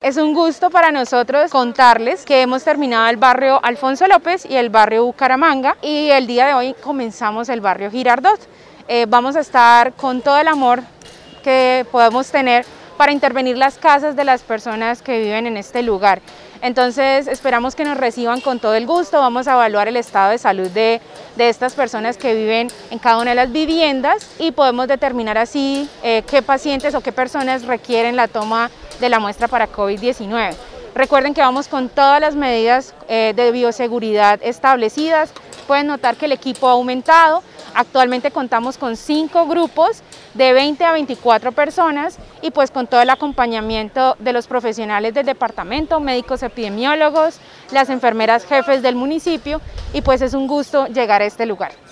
Es un gusto para nosotros contarles que hemos terminado el barrio Alfonso López y el barrio Bucaramanga y el día de hoy comenzamos el barrio Girardot. Vamos a estar con todo el amor que podemos tener para intervenir las casas de las personas que viven en este lugar. Entonces esperamos que nos reciban con todo el gusto, vamos a evaluar el estado de salud de estas personas que viven en cada una de las viviendas y podemos determinar así qué pacientes o qué personas requieren la toma de la muestra para COVID-19. Recuerden que vamos con todas las medidas de bioseguridad establecidas. Pueden notar que el equipo ha aumentado. Actualmente contamos con 5 grupos de 20 a 24 personas y pues con todo el acompañamiento de los profesionales del departamento, médicos epidemiólogos, las enfermeras jefes del municipio y pues es un gusto llegar a este lugar.